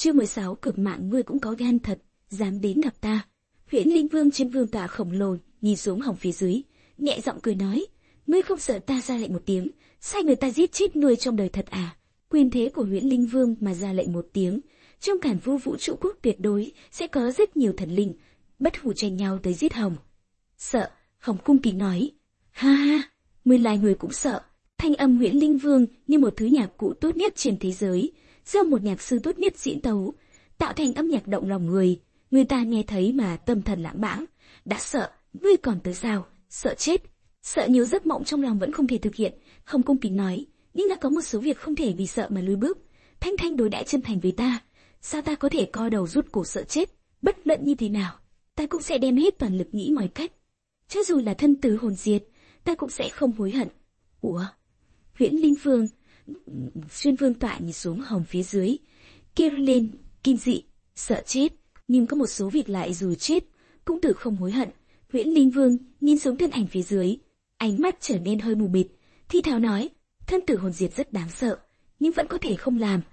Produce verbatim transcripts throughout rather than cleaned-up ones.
Chương mười sáu, cực mạng, ngươi cũng có gan thật, dám đến gặp ta. Huyễn Linh Vương trên vương tọa khổng lồ nhìn xuống Hồng phía dưới, nhẹ giọng cười nói, ngươi không sợ ta ra lệnh một tiếng, sai người ta giết chết ngươi trong đời thật à? Quyền thế của Huyễn Linh Vương mà ra lệnh một tiếng, trong cản vô vũ trụ quốc tuyệt đối sẽ có rất nhiều thần linh bất hủ tranh nhau tới giết Hồng. Sợ? Hồng cung kính nói, ha ha, nguyên lai người cũng sợ. Thanh âm Huyễn Linh Vương như một thứ nhạc cụ tốt nhất trên thế giới, do một nhạc sư tốt nhất diễn tấu, tạo thành âm nhạc động lòng người, người ta nghe thấy mà tâm thần lãng mạn. Đã sợ, ngươi còn tới sao? Sợ chết, sợ nhiều giấc mộng trong lòng vẫn không thể thực hiện. Hồng cung kính nói, nhưng đã có một số việc không thể vì sợ mà lùi bước. Thanh Thanh đối đãi chân thành với ta, sao ta có thể co đầu rút cổ sợ chết? Bất luận như thế nào, ta cũng sẽ đem hết toàn lực nghĩ mọi cách, cho dù là thân tử hồn diệt, ta cũng sẽ không hối hận. Ủa? Huyễn Linh Vương xuyên vương tọa nhìn xuống Hồng phía dưới, kêu lên kinh dị, sợ chết, nhưng có một số việc lại dù chết cũng tự không hối hận. Huyễn Linh Vương nhìn xuống thân ảnh phía dưới, ánh mắt trở nên hơi mù mịt, thi thào nói, thân tử hồn diệt rất đáng sợ, nhưng vẫn có thể không làm.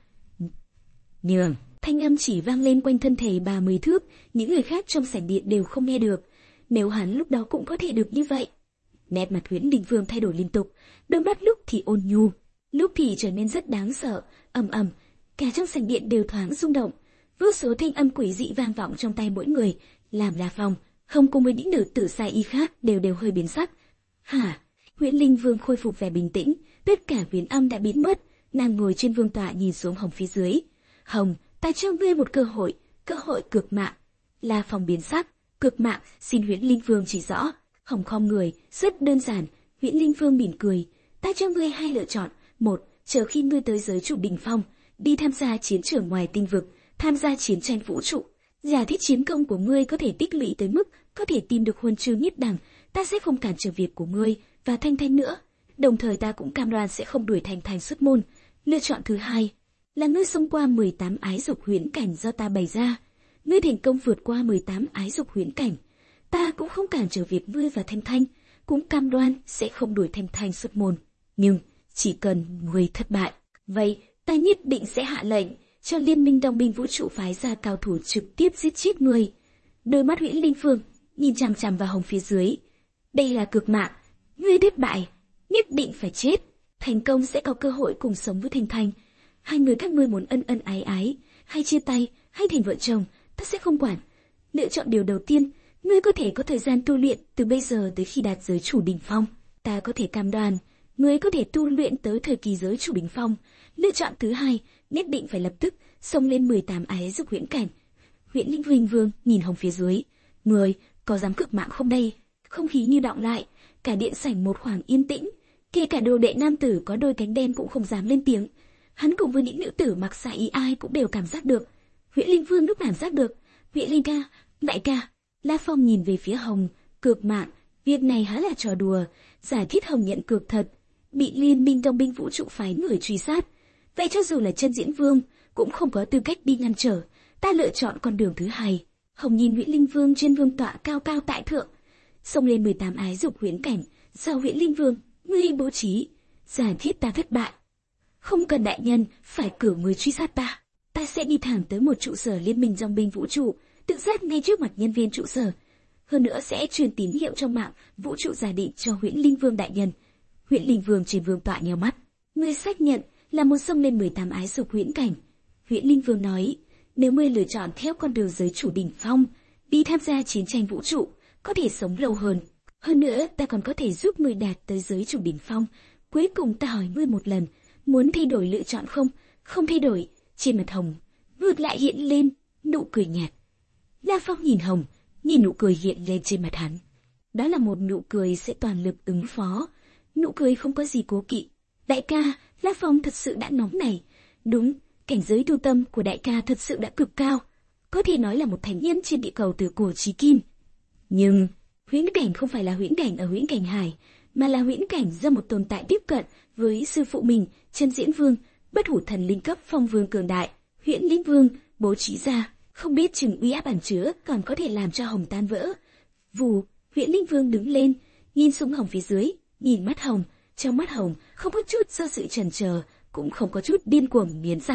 Nhường, thanh âm chỉ vang lên quanh thân thể bà mười thước, những người khác trong sảnh điện đều không nghe được. Nếu hắn lúc đó cũng có thể được như vậy. Nét mặt Huyễn Linh Vương thay đổi liên tục, đôi mắt lúc thì ôn nhu, lúc thì trở nên rất đáng sợ. Ầm ầm, cả trong sảnh điện đều thoáng rung động, vô số thanh âm quỷ dị vang vọng trong tai mỗi người, làm La Phong, Hồng cùng với những nữ tử sai y khác đều đều hơi biến sắc. Hả? Huyễn Linh Vương khôi phục vẻ bình tĩnh, tất cả huyền âm đã biến mất, nàng ngồi trên vương tọa nhìn xuống Hồng phía dưới. Hồng, ta cho ngươi một cơ hội, cơ hội cược mạng. La Phong biến sắc, cược mạng, xin Huyễn Linh Vương chỉ rõ. Hồng khom người, rất đơn giản. Huyễn Linh Vương mỉm cười, ta cho ngươi hai lựa chọn. Một, chờ khi ngươi tới giới chủ đỉnh phong, đi tham gia chiến trường ngoài tinh vực, tham gia chiến tranh vũ trụ. Giả thiết chiến công của ngươi có thể tích lũy tới mức có thể tìm được huân chương nhất đẳng, ta sẽ không cản trở việc của ngươi và Thanh Thanh nữa. Đồng thời ta cũng cam đoan sẽ không đuổi Thanh Thanh xuất môn. Lựa chọn thứ hai là ngươi xông qua mười tám ái dục huyễn cảnh do ta bày ra. Ngươi thành công vượt qua mười tám ái dục huyễn cảnh, ta cũng không cản trở việc ngươi và Thanh Thanh, cũng cam đoan sẽ không đuổi Thanh Thanh xuất môn. Nhưng chỉ cần ngươi thất bại, vậy ta nhất định sẽ hạ lệnh cho Liên minh Đồng binh vũ trụ phái ra cao thủ trực tiếp giết chết ngươi. Đôi mắt Huyễn Linh Vương nhìn chằm chằm vào Hồng phía dưới. Đây là cược mạng, ngươi thất bại, nhất định phải chết. Thành công sẽ có cơ hội cùng sống với Thanh Thanh. Hai người các ngươi muốn ân ân ái ái, hay chia tay, hay thành vợ chồng, ta sẽ không quản. Lựa chọn điều đầu tiên, ngươi có thể có thời gian tu luyện từ bây giờ tới khi đạt giới chủ đỉnh phong. Ta có thể cam đoan, ngươi có thể tu luyện tới thời kỳ giới chủ đỉnh phong. Lựa chọn thứ hai, nhất định phải lập tức xông lên mười tám ái dục huyễn cảnh. Huyễn Linh Vương Vương nhìn Hồng phía dưới, người có dám cược mạng không đây? Không khí như đọng lại, cả điện sảnh một khoảng yên tĩnh, kể cả đồ đệ nam tử có đôi cánh đen cũng không dám lên tiếng. Hắn cùng với những nữ tử mặc sa y ai cũng đều cảm giác được. Huyễn Linh Vương lúc cảm giác được. Huyễn Linh ca, đại ca. La Phong nhìn về phía Hồng, cược mạng, việc này há là trò đùa. Giải thích Hồng nhận cược thật, bị Liên minh Đồng binh vũ trụ phái người truy sát. Vậy cho dù là chân diễn vương cũng không có tư cách đi ngăn trở. Ta lựa chọn con đường thứ hai. Hồng nhìn Huyễn Linh Vương trên vương tọa cao cao tại thượng, xông lên mười tám ái dục huyễn cảnh. Do Huyễn Linh Vương ngươi bố trí, giải thiết ta thất bại, không cần đại nhân phải cử người truy sát ta, ta sẽ đi thẳng tới một trụ sở Liên minh Dòng binh vũ trụ, tự sát ngay trước mặt nhân viên trụ sở. Hơn nữa sẽ truyền tín hiệu trong mạng vũ trụ giả định cho Huyễn Linh Vương đại nhân. Huyễn Linh Vương trên vương tọa nheo mắt, ngươi xác nhận là muốn xông lên mười tám ái dục huyễn cảnh. Huyễn Linh Vương nói, nếu ngươi lựa chọn theo con đường giới chủ đỉnh phong, đi tham gia chiến tranh vũ trụ, có thể sống lâu hơn. Hơn nữa ta còn có thể giúp ngươi đạt tới giới chủ đỉnh phong. Cuối cùng ta hỏi ngươi một lần, muốn thay đổi lựa chọn không? Không thay đổi. Trên mặt Hồng ngược lại hiện lên nụ cười nhạt. La Phong nhìn Hồng, nhìn nụ cười hiện lên trên mặt hắn. Đó là một nụ cười sẽ toàn lực ứng phó, nụ cười không có gì cố kỵ. Đại ca, La Phong thật sự đã nóng nảy. Đúng, cảnh giới tu tâm của đại ca thật sự đã cực cao, có thể nói là một thánh nhân trên địa cầu từ cổ chí kim. Nhưng huyễn cảnh không phải là huyễn cảnh ở huyễn cảnh hải, mà là huyễn cảnh do một tồn tại tiếp cận với sư phụ mình, chân diễn vương, bất hủ thần linh cấp phong vương cường đại. Huyễn Linh Vương bố trí ra, không biết chừng uy áp ẩn chứa còn có thể làm cho Hồng tan vỡ. Vù, Huyễn Linh Vương đứng lên, nhìn xuống Hồng phía dưới, nhìn mắt Hồng, trong mắt Hồng không có chút do sự chần chờ, cũng không có chút điên cuồng nghiến răng.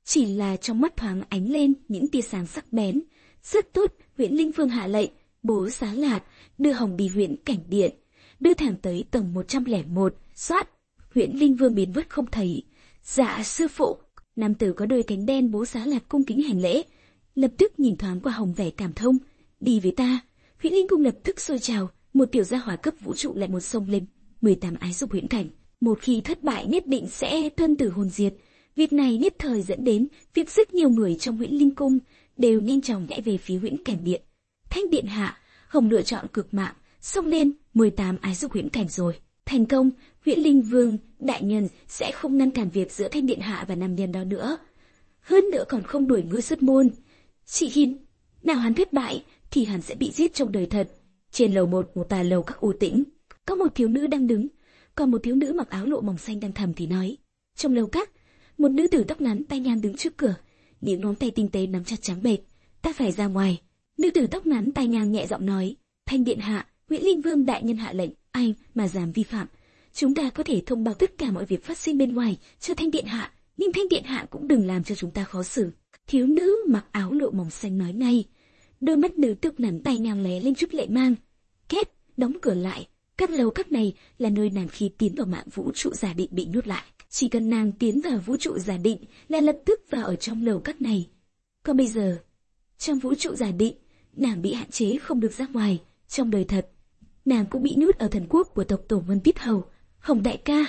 chỉ là trong mắt thoáng ánh lên những tia sáng sắc bén. Rất tốt, Huyễn Linh Vương hạ lệnh, bố Xá Lạt đưa Hồng đi Huyễn Cảnh Điện, đưa thẳng tới tầng một trăm lẻ một. Xoát, Huyễn Linh Vương biến mất không thấy. Dạ sư phụ. Nam tử có đôi cánh đen bố Xá Lạt cung kính hành lễ, lập tức nhìn thoáng qua Hồng vẻ cảm thông. Đi với ta. Huyễn Linh cung lập tức sôi trào, một tiểu gia hỏa cấp vũ trụ lại một sông lên. mười tám ái dục huyễn cảnh, một khi thất bại nhất định sẽ thân tử hồn diệt. Việc này nhất thời dẫn đến việc rất nhiều người trong Huyễn Linh cung đều nhanh chóng nhảy về phía Huyễn Cảnh Điện. Thanh điện hạ, Hồng lựa chọn cực mạng, xông lên. mười tám ái dục huyễn cảnh rồi. Thành công, Huyễn Linh Vương đại nhân sẽ không ngăn cản việc giữa Thanh điện hạ và nam nhân đó nữa. Hơn nữa còn không đuổi ngươi xuất môn. Chị Hiên, nào hắn thất bại thì hắn sẽ bị giết trong đời thật. Trên lầu một, một tà lầu các u tĩnh, có một thiếu nữ đang đứng, còn một thiếu nữ mặc áo lộ mỏng xanh đang thầm thì nói. Trong lầu các, một nữ tử tóc ngắn tay nhang đứng trước cửa, những ngón tay tinh tế nắm chặt trắng bệch. Ta phải ra ngoài. Nữ tử tóc ngắn tay nhang nhẹ giọng nói. Thanh điện hạ, Huyễn Linh Vương đại nhân hạ lệnh, ai mà dám vi phạm, chúng ta có thể thông báo tất cả mọi việc phát sinh bên ngoài cho Thanh điện hạ, nhưng Thanh điện hạ cũng đừng làm cho chúng ta khó xử. Thiếu nữ mặc áo lộ mỏng xanh nói ngay. Đôi mắt nữ tóc ngắn tay nhang lé lên chút lệ mang. Két, đóng cửa lại. Các lầu các này là nơi nàng khi tiến vào mạng vũ trụ giả định bị nhốt lại. Chỉ cần nàng tiến vào vũ trụ giả định là lập tức vào ở trong lầu các này. Còn bây giờ, trong vũ trụ giả định, nàng bị hạn chế không được ra ngoài. Trong đời thật, nàng cũng bị nhốt ở thần quốc của tộc tổ Vân Tiết Hầu. Hồng đại ca.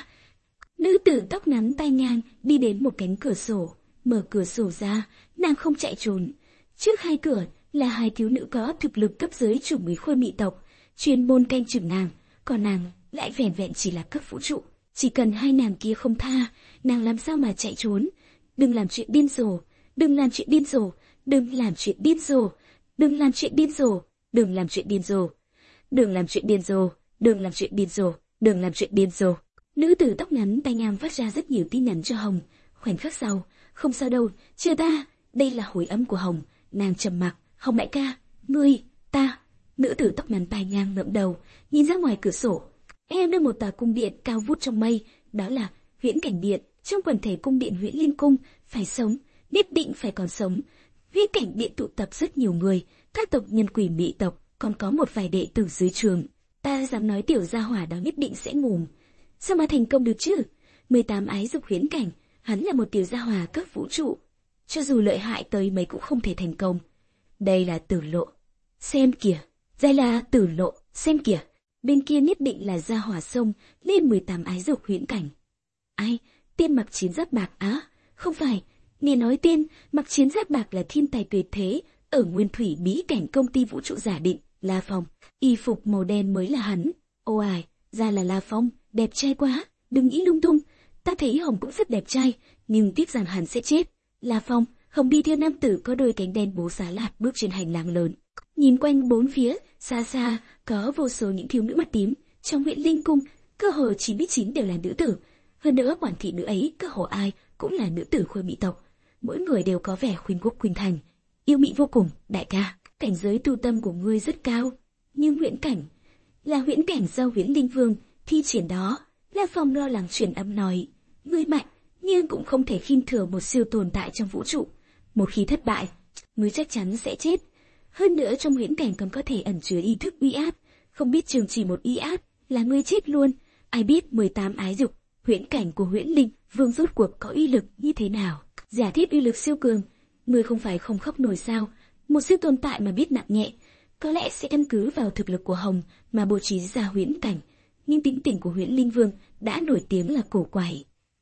Nữ tử tóc ngắn tay ngang đi đến một cánh cửa sổ, mở cửa sổ ra, nàng không chạy trốn. Trước hai cửa là hai thiếu nữ có thực lực cấp giới chủng người khôi mị tộc, chuyên môn canh chừng nàng, còn nàng lại vẻn vẹn chỉ là cấp vũ trụ. Chỉ cần hai nàng kia không tha, nàng làm sao mà chạy trốn. Đừng làm chuyện điên rồ, đừng làm chuyện điên rồ, đừng làm chuyện điên rồ, đừng làm chuyện điên rồ, đừng làm chuyện điên rồ, đừng làm chuyện điên rồ, đừng làm chuyện điên rồ, đừng làm chuyện điên rồ. Nữ tử tóc ngắn tay nhang phát ra rất nhiều tin nhắn cho Hồng. Khoảnh khắc sau, không sao đâu, chưa ta. Đây là hồi âm của Hồng. Nàng trầm mặc. Hồng đại ca, ngươi, ta. Nữ tử tóc ngắn tay nhang ngẩng đầu, nhìn ra ngoài cửa sổ. Em đưa một tòa cung điện cao vút trong mây, đó là Huyễn Cảnh Điện. Trong quần thể cung điện Huyễn Linh cung, phải sống, nhất định phải còn sống. Huyễn Cảnh Điện tụ tập rất nhiều người, các tộc nhân quỷ mị tộc, còn có một vài đệ tử dưới trường. Ta dám nói tiểu gia hỏa đó nhất định sẽ ngủm. Sao mà thành công được chứ? mười tám ái dục huyễn cảnh, hắn là một tiểu gia hỏa cấp vũ trụ. Cho dù lợi hại tới mấy cũng không thể thành công. Đây là Tử Lộ. Xem kìa. Đây là Tử Lộ. Xem kìa. Bên kia nhất định là gia hỏa sông lên mười tám ái dục huyễn cảnh. Ai? Tiên mặc chiến giáp bạc á? Không phải. Nghe nói tiên mặc chiến giáp bạc là thiên tài tuyệt thế ở nguyên thủy bí cảnh công ty vũ trụ giả định, La Phong. Y phục màu đen mới là hắn. Ô ai, ra là La Phong, đẹp trai quá. Đừng nghĩ lung tung. Ta thấy Hồng cũng rất đẹp trai, nhưng tiếc rằng hắn sẽ chết. La Phong, Hồng đi theo nam tử có đôi cánh đen bố Xá Lạt bước trên hành lang lớn. Nhìn quanh bốn phía, xa xa có vô số những thiếu nữ mắt tím. Trong Huyễn Linh cung, cơ hồ chín mươi chín đều là nữ tử. Hơn nữa quản thị nữ ấy, cơ hồ ai cũng là nữ tử khôi mỹ tộc. Mỗi người đều có vẻ khuynh quốc khuynh thành, yêu mỹ vô cùng. Đại ca, cảnh giới tu tâm của ngươi rất cao, nhưng huyễn cảnh là huyễn cảnh do Huyễn Linh Vương thi triển đó. La Phong lo lắng truyền âm nói, ngươi mạnh, nhưng cũng không thể khinh thường một siêu tồn tại trong vũ trụ. Một khi thất bại, ngươi chắc chắn sẽ chết. Hơn nữa trong huyễn cảnh còn có thể ẩn chứa ý thức uy áp, không biết chừng chỉ một uy áp là ngươi chết luôn. Ai biết mười tám ái dục huyễn cảnh của Huyễn Linh Vương rốt cuộc có uy lực như thế nào? Giả thiết uy lực siêu cường, ngươi không phải không khóc nổi sao? Một siêu tồn tại mà biết nặng nhẹ, có lẽ sẽ căn cứ vào thực lực của Hồng mà bố trí ra huyễn cảnh. Nhưng tính tình của Huyễn Linh Vương đã nổi tiếng là cổ quái.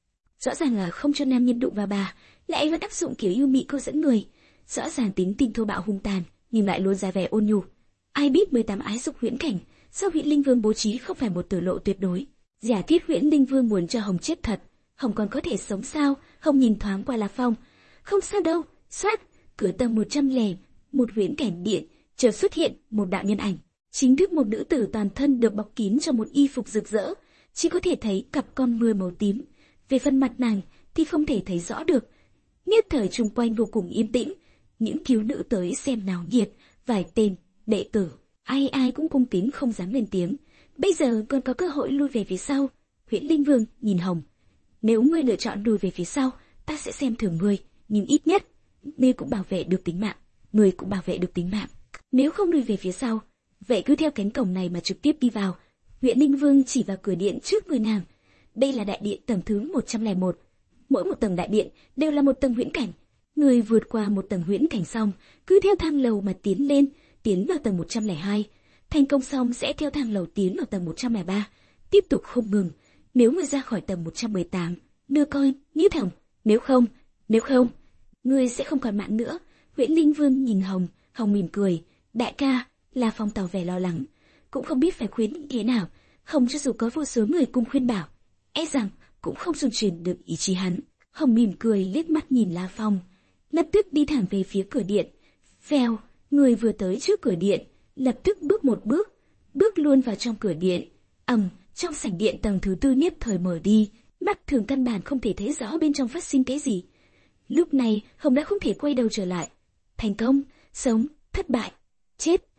Rõ ràng là không cho nam nhân đụng vào bà, lại vẫn áp dụng kiểu yêu mị câu dẫn người. Rõ ràng tính tình thô bạo hung tàn, nhưng lại luôn ra vẻ ôn nhu. Ai biết mười tám ái dục huyễn cảnh, sao Huyễn Linh Vương bố trí không phải một Tử Lộ tuyệt đối? Giả thiết Huyễn Linh Vương muốn cho Hồng chết thật, Hồng còn có thể sống sao? Hồng nhìn thoáng qua La Phong, không sao đâu. Xoát, cửa tầng một trăm lẻ một huyễn cảnh điện chợt xuất hiện một đạo nhân ảnh, chính thức một nữ tử toàn thân được bọc kín trong một y phục rực rỡ, chỉ có thể thấy cặp con ngươi màu tím. Về phần mặt nàng thì không thể thấy rõ được. Nhất thời chung quanh vô cùng yên tĩnh, những thiếu nữ tới xem náo nhiệt, vài tên đệ tử, ai ai cũng cung kính không dám lên tiếng. Bây giờ còn có cơ hội lui về phía sau. Huyễn Linh Vương nhìn Hồng, nếu ngươi lựa chọn lùi về phía sau, ta sẽ xem thường ngươi. nhưng ít nhất, ngươi cũng bảo vệ được tính mạng, ngươi cũng bảo vệ được tính mạng. Nếu không lùi về phía sau, vậy cứ theo cánh cổng này mà trực tiếp đi vào. Huyện Ninh Vương chỉ vào cửa điện trước người nàng. Đây là đại điện tầng thứ một trăm lẻ một. Mỗi một tầng đại điện đều là một tầng huyễn cảnh. Người vượt qua một tầng huyễn cảnh xong, cứ theo thang lầu mà tiến lên, tiến vào tầng một trăm lẻ hai. Thành công xong sẽ theo thang lầu tiến vào tầng một trăm lẻ ba, tiếp tục không ngừng. Nếu người ra khỏi tầng một trăm mười tám, đưa coi như thẳng. Nếu không, nếu không, ngươi sẽ không còn mạng nữa. Huyễn Ninh Vương nhìn Hồng, Hồng mỉm cười. Đại ca, La Phong tỏ vẻ lo lắng, cũng không biết phải khuyên thế nào. Hồng cho dù có vô số người cùng khuyên bảo, e rằng cũng không dung truyền được ý chí hắn. Hồng mỉm cười liếc mắt nhìn La Phong, lập tức đi thẳng về phía cửa điện. Vèo, người vừa tới trước cửa điện, lập tức bước một bước, bước luôn vào trong cửa điện. ầm, trong sảnh điện tầng thứ tư nhất thời mở đi, mắt thường căn bản không thể thấy rõ bên trong phát sinh cái gì. Lúc này Hồng đã không thể quay đầu trở lại. Thành công, sống, thất bại, chết.